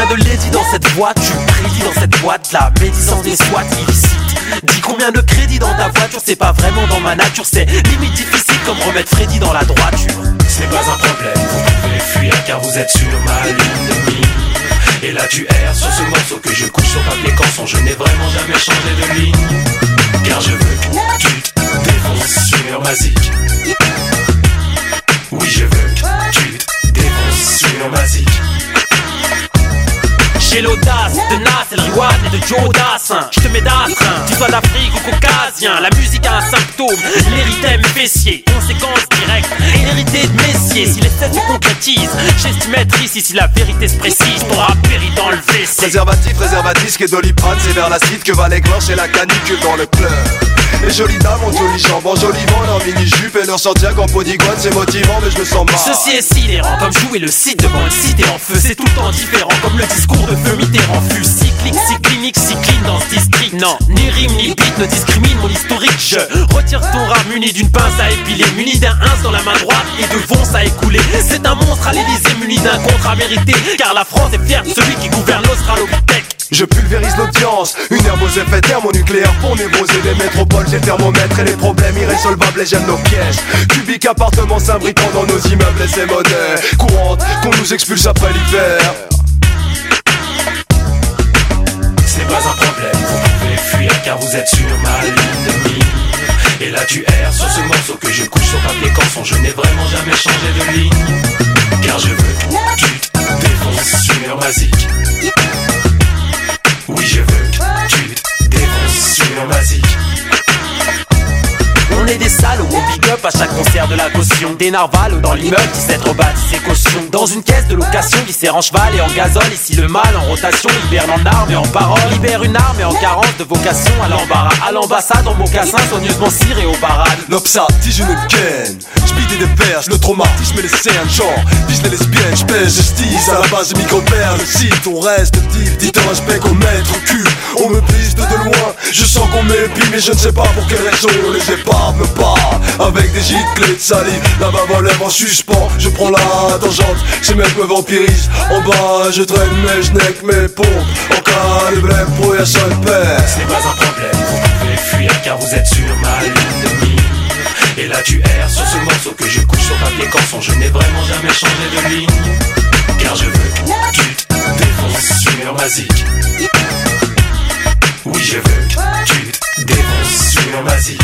de lady dans cette voiture, prédit dans cette boîte, la médisance des SWAT illicite. Dis combien de crédits dans ta voiture, c'est pas vraiment dans ma nature, c'est limite difficile comme remettre Freddy dans la droiture. C'est pas un problème, vous pouvez fuir car vous êtes sur ma ligne de mire. Et là tu erres sur ce morceau que je couche sur papier canson. Je n'ai vraiment jamais changé de ligne, car je veux que tu te défonces sur ma zik. Oui je veux que tu te défonces sur ma zik. J'ai l'audace de Nas, El Riwan et de Joe Dassin. Je te mets d'astreint, tu sois d'Afrique ou caucasien. La musique a un symptôme, l'érythème fessier. Conséquence directe, hérédité de Messier. Si les scènes se concrétisent, j'estime être ici. Si la vérité se précise, ton rap périt dans le WC. Préservatif, et Doliprane, c'est vers l'acide que va l'éclore et la canicule dans le club. Les jolies dames ont jolies jambes, en joli vent, en mini-jupe et leur Santiago en podigone, c'est motivant mais je me sens mal. Ceci est sidérant, comme jouer le site devant une cité en feu. C'est tout le temps différent, comme le discours de feu Mitterrand fut cyclique, cyclinique, cycline dans ce district. Non, ni rime ni beat ne discrimine mon historique. Je retire ton rap muni d'une pince à épiler, muni d'un ins dans la main droite et de vonce à écouler. C'est un monstre à l'Élysée muni d'un contre à mériter, car la France est fière de celui qui gouverne l'Australopithèque. Je pulvérise l'audience, une herbe aux effets thermonucléaires pour névroser des métropoles. J'ai le thermomètre et les problèmes irrésolvables et j'aime nos pièges. Cubique appartement s'imbriquant dans nos immeubles et c'est monnaie courante qu'on nous expulse après l'hiver. C'est pas un problème, vous pouvez fuir car vous êtes sur ma ligne de mire. Et là tu erres sur ce morceau que je couche sur papier canson. Je n'ai vraiment jamais changé de ligne, car je veux que tu te défonces sur ma zik. Oui je veux que tu te défonces sur ma zik. On est des salauds, on big up à chaque concert de la caution. Des narvals dans l'immeuble, 17 rebâtis ses cautions. Dans une caisse de location, viscère en cheval et en gazole. Ici le mal en rotation, hiberne en armes et en parole. Libère une arme et en carence de vocation à l'embarras. À l'ambassade en mocassin, soigneusement ciré au parade. L'obsat, si je ne ken, j'pide des perches, le traumatisme et les scènes, genre, vise les lesbiennes, j'pèse justice à la base de micro-pères. Le site, on reste deep, dit un respect qu'on mètre au cul. On me prise de loin, je sens qu'on m'épie, mais je ne sais pas pour quelle raison. Les épaves me parlent, avec des giclées de salive, la bave en lèvres en suspens. Je prends la tangente, ces mecs me vampirisent. En bas, je traîne mes genèques, mes pompes. En cas de blême, pour y a seul père. C'est pas un problème, vous pouvez fuir car vous êtes sur ma ligne de mire. Et là tu erres sur ce morceau que je couche sur papier canson. Je n'ai vraiment jamais changé de ligne, car je veux que tu te défonces sur ma zik. Oui je veux que tu te défonces sur ma zik.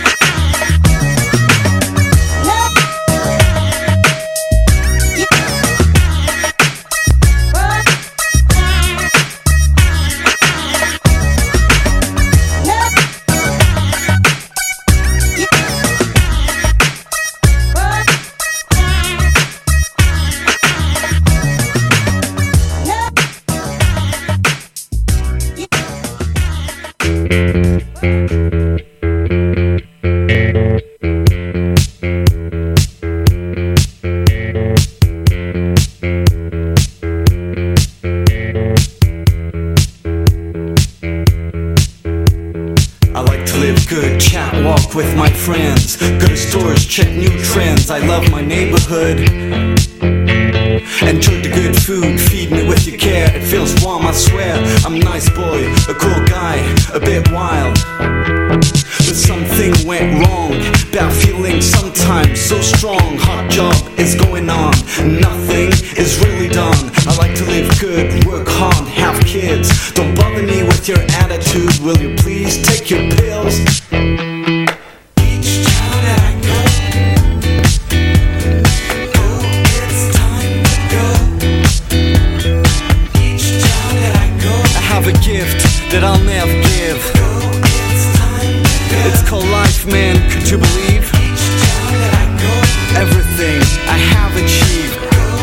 With my friends, go to stores, check new trends. I love my neighborhood. Enjoy the good food, feed me with your care. It feels warm, I swear. I'm a nice boy, a cool guy, a bit wild. But something went wrong. Bad feeling sometimes so strong. Hot job is going on, nothing is really done. I like to live good, work hard, have kids. Don't bother me with your attitude. Will you please take your pills? That I'll never give. It's called life, man, could you believe? Everything I have achieved.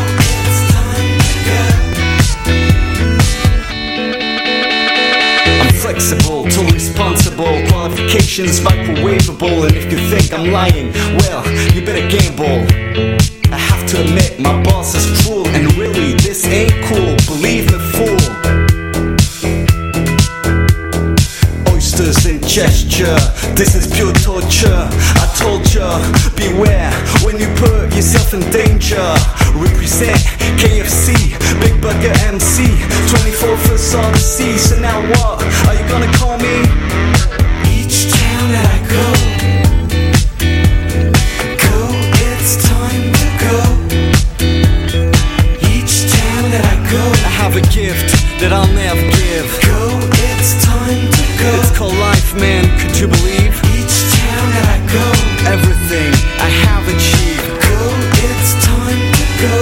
I'm flexible, too responsible. Qualifications microwavable. And if you think I'm lying, well, you better gamble. I have to admit, my boss is cruel. And really, this ain't cool, believe me, fool. In gesture, this is pure torture. I told ya, beware when you put yourself in danger. Represent KFC, Big Burger MC, saw the sea, so now what? Are you gonna call me? Each town that I go, it's time to go. Each town that I go, I have a gift that I'll never give. Go, it's time to go. It's called life, man, could you believe? Each town that I go, everything I have achieved. Go, it's time to go.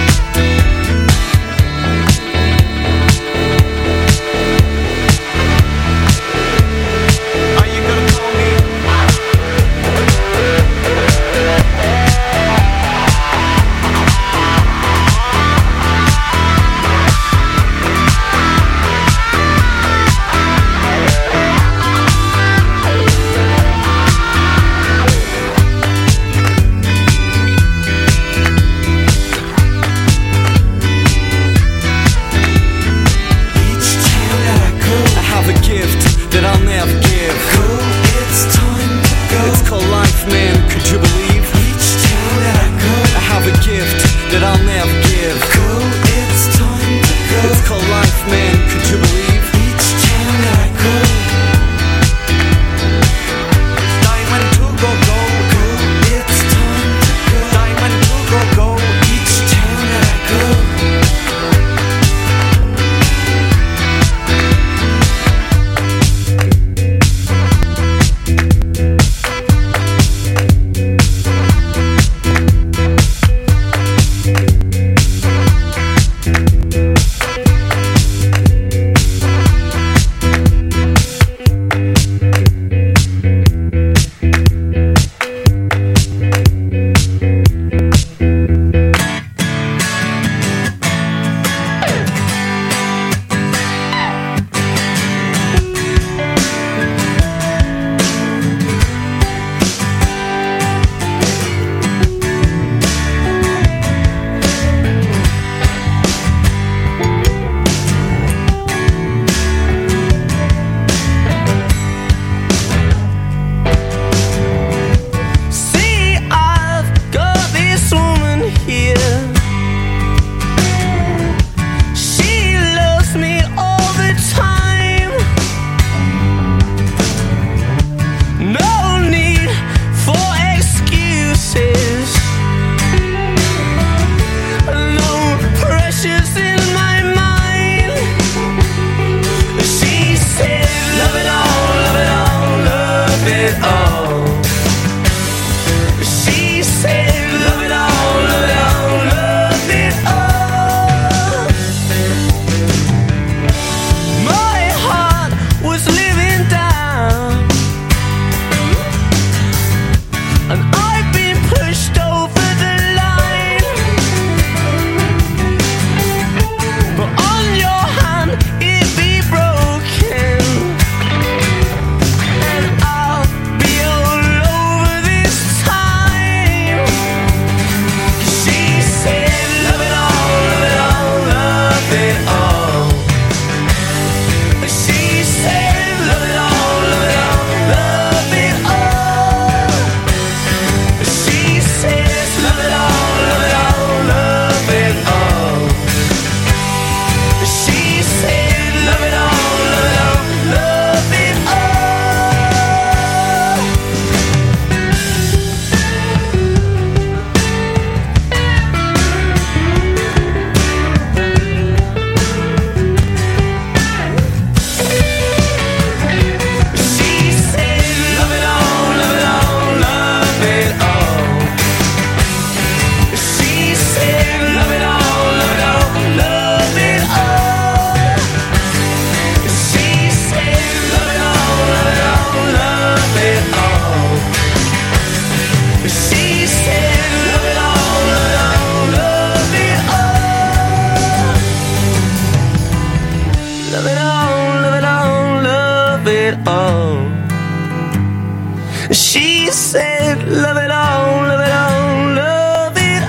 She said, love it all, love it all, love it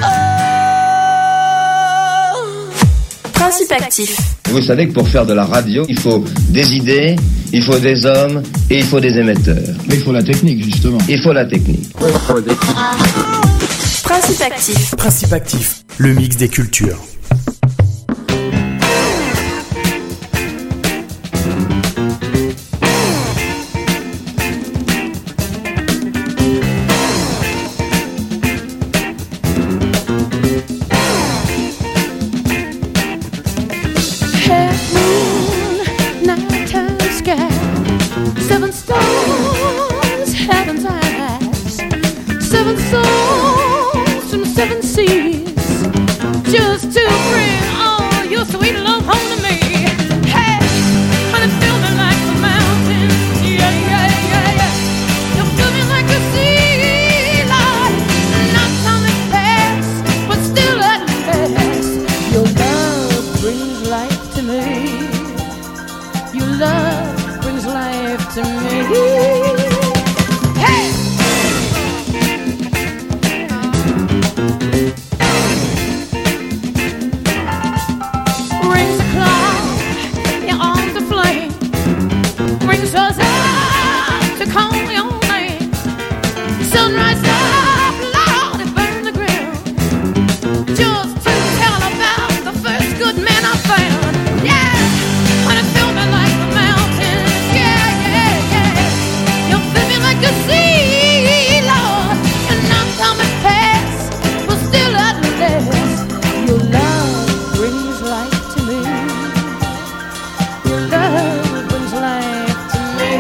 all. Principe actif. Vous savez que pour faire de la radio, il faut des idées, il faut des hommes et il faut des émetteurs. Mais il faut la technique, justement. Il faut la technique. Principe actif. Principe actif, le mix des cultures. life to me. Your love brings life to me. Hey! Brings the cloud, your arms aflame. Brings us up to call your name. Sunrise up, Lord, it burned the ground. Just to tell about the first good man I found. Yeah, when it filled me like the mountains. Yeah, yeah, yeah. You fill me like the sea, Lord. And now time has passed, but still at last, your love brings life to me. Your love brings life to me.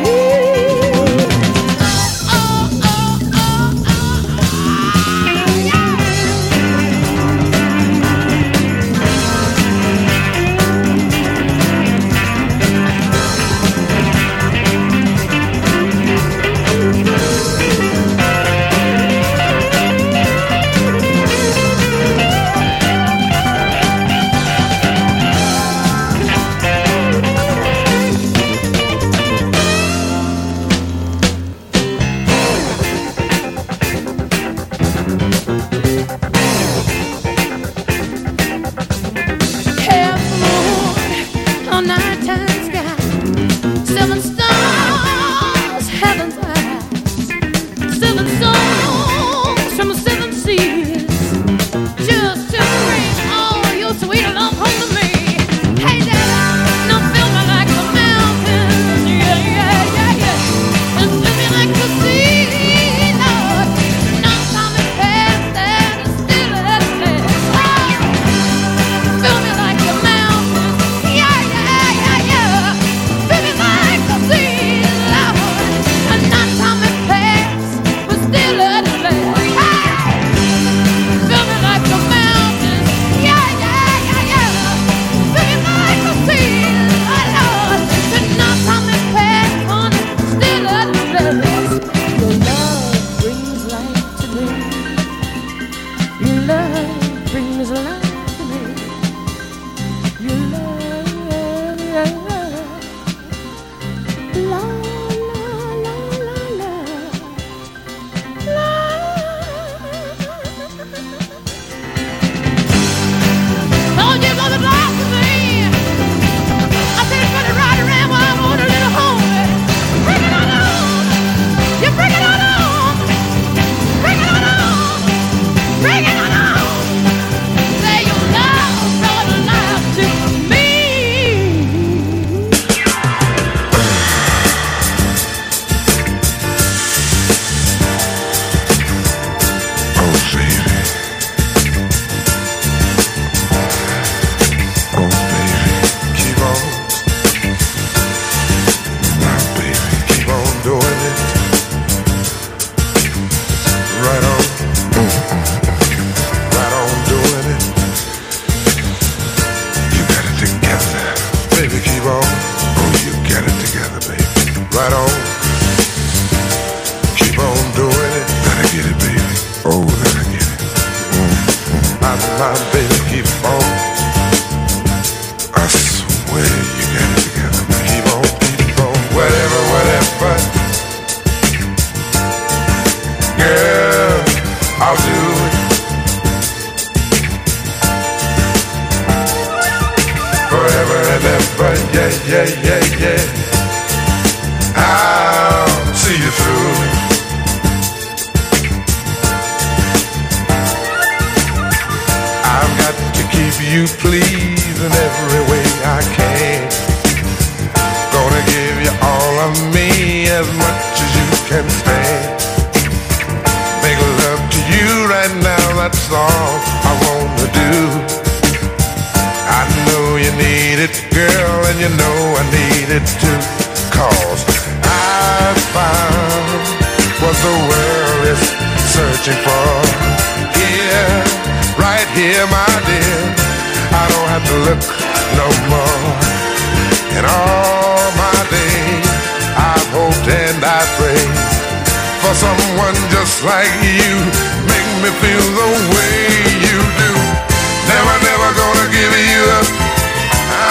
Never gonna give you up.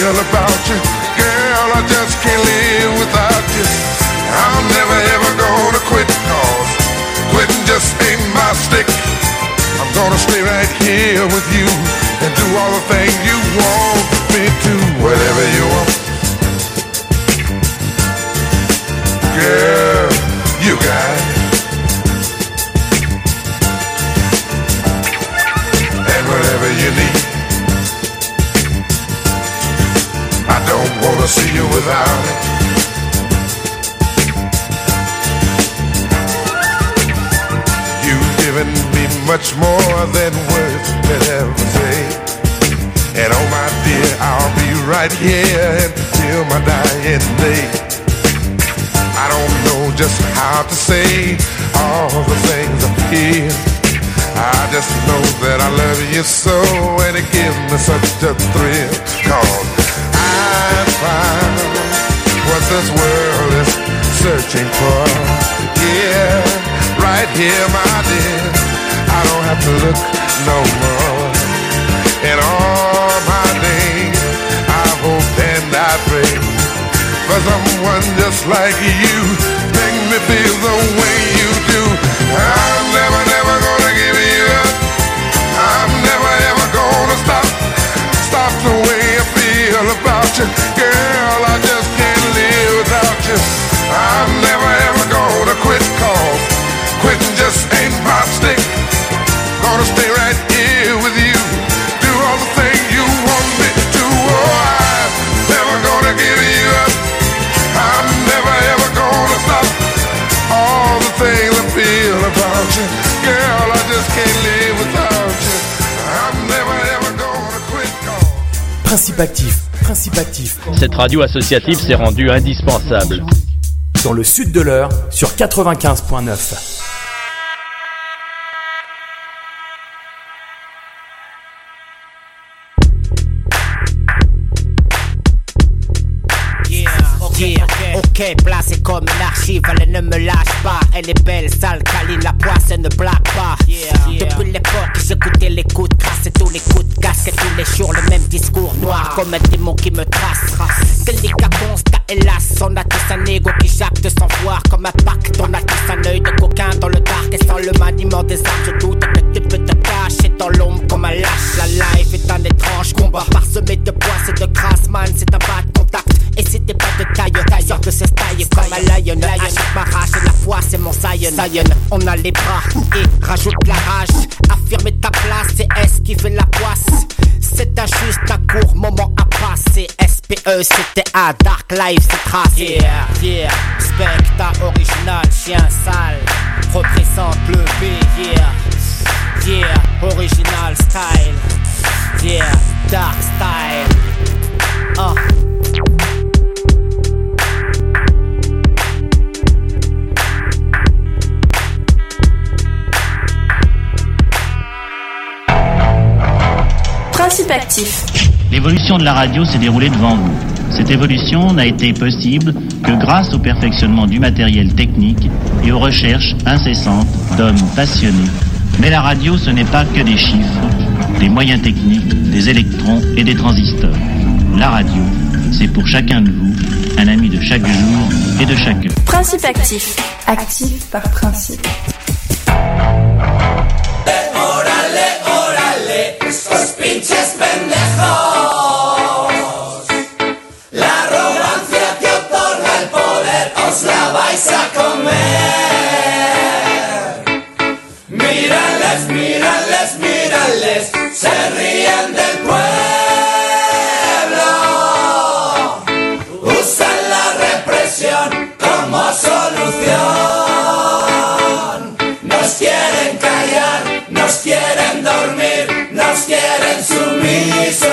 feel about you. Girl, I just can't live without you. I'm never ever gonna quit, cause quitting just ain't my stick. I'm gonna stay right here with you and do all the things you want me to. Whatever you want, girl, you got it. And whatever you need, I don't wanna see you without it. You've given me much more than words could ever say. And oh my dear, I'll be right here until my dying day. I don't know just how to say all the things I feel. I just know that I love you so, and it gives me such a thrill. Cause I found what this world is searching for. Yeah, right here, my dear, I don't have to look no more. And all my days, I hope and I pray for someone just like you, make me feel the way you do. I'm never, never gonna give you up. I'm never, ever gonna stop the way I feel about you. Girl, I just can't live without you. I'm never, ever gonna quit, cause quitting just ain't my stick. Gonna stay right here with you, do all the things you want me to. Oh, I'm never gonna give you up. I'm never ever gonna stop all the things I feel about you. Girl, I just can't live without you. I'm never ever gonna quit, cause Principe actif, principe actif. Cette radio associative s'est rendue indispensable. Dans le sud de l'Eure, sur 95.9. Ok, placée comme une archive, elle ne me lâche pas. Elle est belle, sale, câline, la poisse, elle ne blague pas. Depuis l'époque, j'écoutais les coups de crasse et tous les coups de casque. Et tous les jours, le même discours noir, comme un démon qui me trace. Délicat, constat, hélas, on a tous un ego qui jacte sans voir. Comme un pacte, on a tous un œil de coquin dans le dark. Et sans le maniement des armes, je doute que tu peux te cacher dans l'ombre comme un lâche. La life est un étrange combat, parsemé de poisses et de crasse, man, c'est un bas de contact. Et si t'es pas de taille, sors de ce style comme un lion. Achète ma rage et la foi c'est mon Zion. On a les bras et rajoute la rage. Affirmer ta place, c'est S qui fait la poisse. C'est injuste, un court moment à passer. SPE c'était à Dark Life, c'est tracé. Yeah, Specta original, chien sale représente le B, yeah, original style. Yeah, dark style. Principe actif. L'évolution de la radio s'est déroulée devant vous. Cette évolution n'a été possible que grâce au perfectionnement du matériel technique et aux recherches incessantes d'hommes passionnés. Mais la radio, ce n'est pas que des chiffres, des moyens techniques, des électrons et des transistors. La radio, c'est pour chacun de vous un ami de chaque jour et de chaque heure. Principe actif. Actif par principe. Estos pinches pendejos, la arrogancia que otorga el poder, os la vais a comer. Mírales, mírales, mírales, se ríen del pueblo. Usan la represión como solución. Nos quieren callar, nos quieren dormir, nos quieren sumisos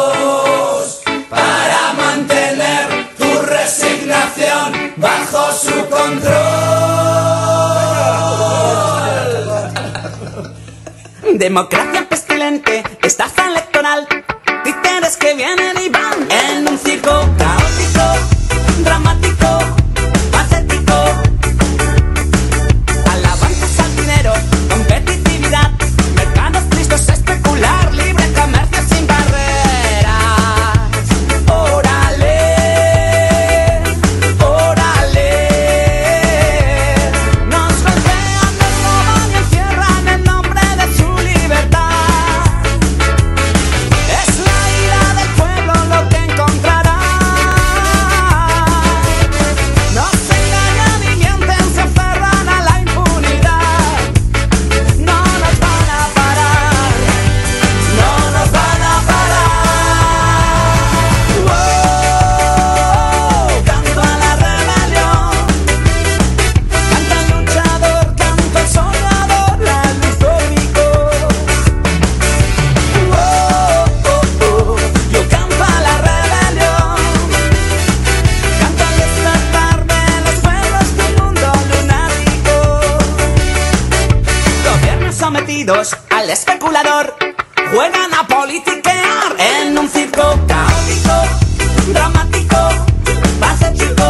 para mantener tu resignación bajo su control. Democracia pestilente, estafa electoral, títeres que vienen y van en un circo caótico, dramático, patético. Alabanzas al dinero, competitividad, mercados tristes, especular, libre comercio sin barreras. Oh, campesinos al especulador juegan a politiquear en un circo caótico, dramático, patético.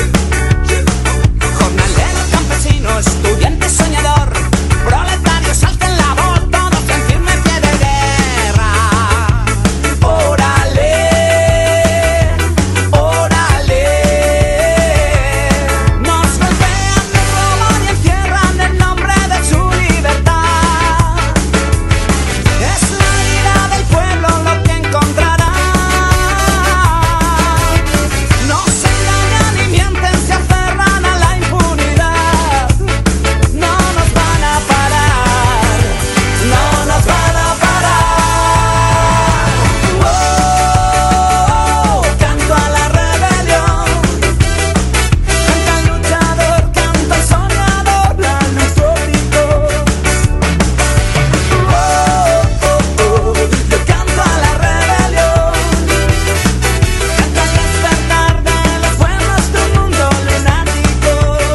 Jornalero, campesino, estudiante, soñador, proletario, salta en la voz, todos en firme pie de guerra. Órale, órale. Nos golpean, nos roban y encierran en nombre de su libertad. Es la ira del pueblo lo que encontrará. No se engañan ni mienten, se aferran a la impunidad. No nos van a parar, no nos van a parar. Oh, canto a la rebelión, canta el luchador, canta el soñador, la luz utópico. Yo canto a la rebelión, canta el despertar de los pueblos de un mundo lunático.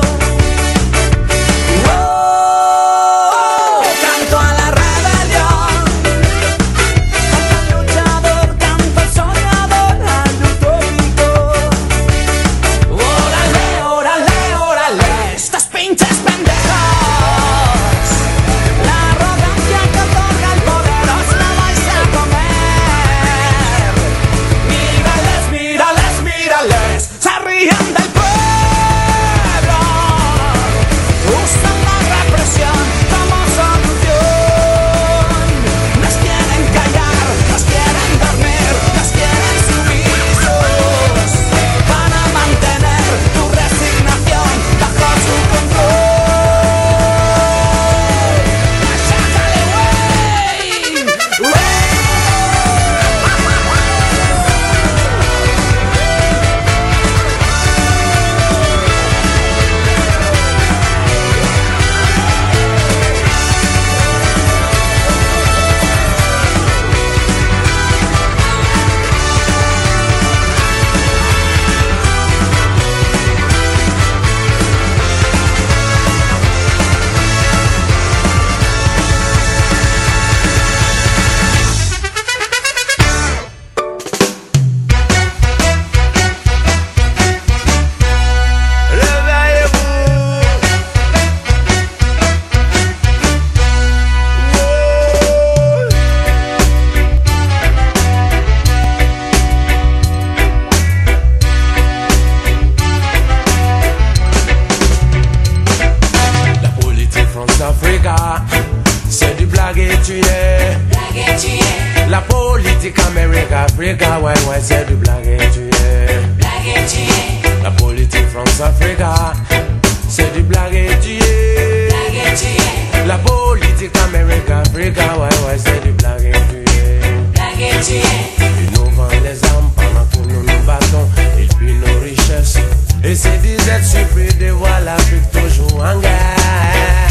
Canto a la rebelión, canta el luchador, canta el soñador, al utópico. Órale, órale, órale, estos pinches pendejos. La arrogancia que otorga el poder os la vais a comer. Mírales, mírales, mírales, se ríen del pueblo. Usan la represión como solución. Nos quieren callar, nos quieren dormir, nos quieren sumisos para mantener tu resignación bajo su control. ¡Sácale, güey! La politique France-Africa, c'est du blague et tu es. La politique Amérique-Africa, ouais, ouais, c'est du blague et tu es. La politique France-Africa, c'est du blague et tu es. La politique Amérique-Africa, ouais, ouais, c'est du blague et tu es. Ils nous vendent les armes pendant que nous nous battons. Ils pillent nos richesses. Et ces disettes surpris de voir l'Afrique toujours en guerre.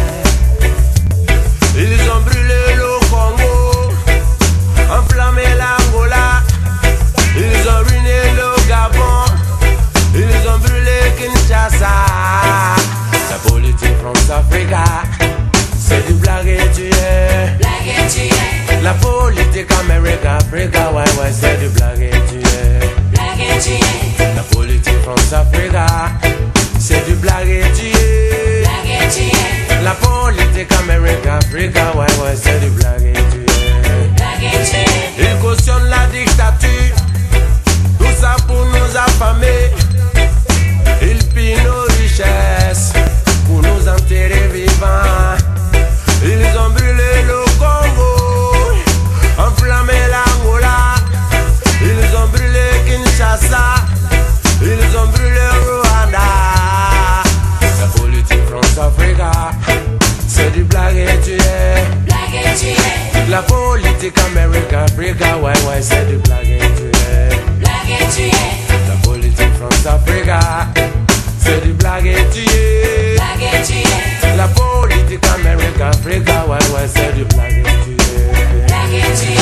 Ils ont brûlé le Congo, enflammé l'Angola. Ils ont ruiné le Gabon. Ils ont brûlé Kinshasa. La politique France-Africa, c'est du blague et tu es. La politique Amérique-Africa, ouais, ouais, c'est du blague et tu es. La politique France-Africa, c'est du blague et tu es. La politique Amérique-Africa, ouais, ouais, c'est du blague et tu es. Ils cautionnent la dictature, tout ça pour nous affamer. Ils pillent nos richesses pour nous enterrer vivants. Ils ont brûlé le Congo, enflammé l'Angola. Ils ont brûlé Kinshasa. Ils ont brûlé Rwanda. La politique France-Africa, c'est du blague et tu es. La politique Amérique-Africa, ouais, ouais, c'est du blague et tu es. La politique France-Africa, c'est du blague et tu es. La politique Amérique-Africa, ouais, ouais, c'est du blague et tu es.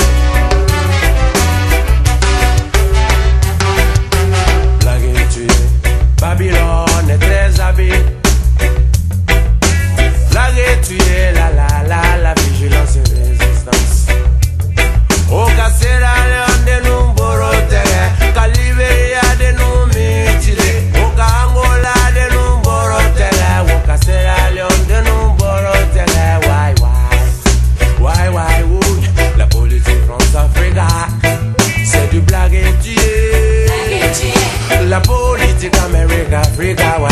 Blague et tu es.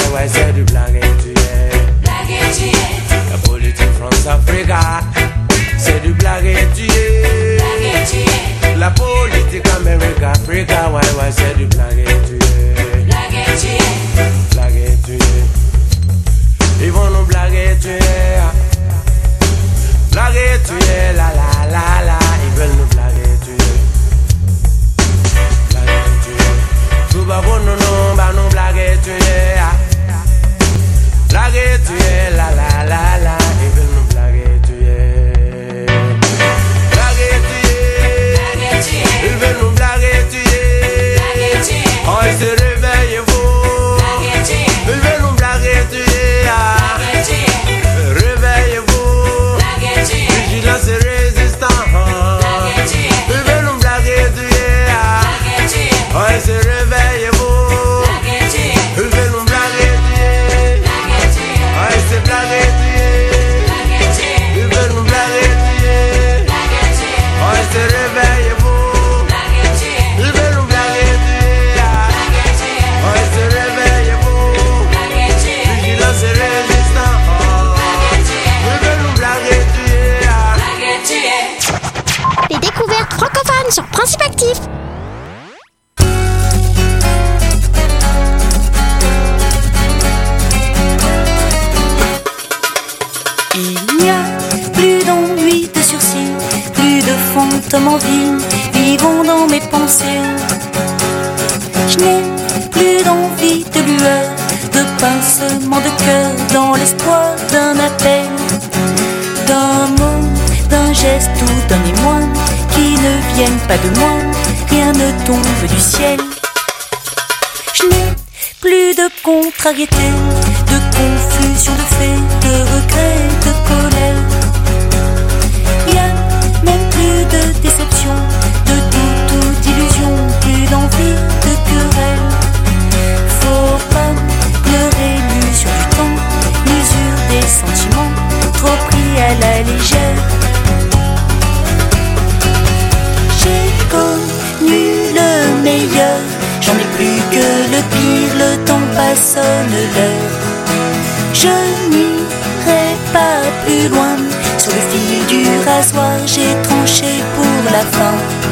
ouais, c'est du blague et tu es. La politique France-Africa, c'est du blague et tu es. La politique Amérique-Africa, ouais, ouais, c'est du blague et tu es. Blague et tu es. Ils vont nous blaguer, tu es. Blaguer, tu es, la la la la. Ils veulent nous blaguer, tu es. Blaguer, tu es. Tout va pour nous, bah nous blaguer, tu es. Blaguer, tu es, la la la la. Ils veulent nous blaguer, tu es. Blaguer, tu es. Ils veulent nous blaguer, tu es. Oh, ils se réveillent, vous. Ils veulent nous blaguer, tu es. Réveillez-vous. Vigilance et résistance. Ils veulent nous blaguer, tu es. Oh, ils se réveillez-vous. Ils veulent nous blaguer, tu es. Oh, ils se blaguer, tu es. Ils veulent nous blaguer, tu es. Oh, ils se réveillez-vous. Ils veulent nous blaguer, tu es. Oh, ils se réveillez-vous. Vigilance et résistance. Ils veulent nous blaguer, tu es. Les découvertes francophones sur Principe Actif. Il n'y a plus d'ennui de sursis, plus de fantômes en ville, vivant dans mes pensées. Je n'ai plus d'envie de lueur, de pincement de cœur, dans l'espoir d'un appel, d'un mot, d'un geste ou d'un émoi, qui ne viennent pas de moi, rien ne tombe du ciel. Je n'ai plus de contrariété, de confusion, de fait, de regret, de colère. Y a même plus de déception, de doute ou d'illusion, plus d'envie de querelle. Faut pas pleurer l'usure du temps, l'usure des sentiments, trop pris à la légère. J'ai connu le meilleur, j'en ai plus que le pire, le temps passonne l'heure. Je n'irai pas plus loin, sur le fil du rasoir, j'ai tranché pour la fin.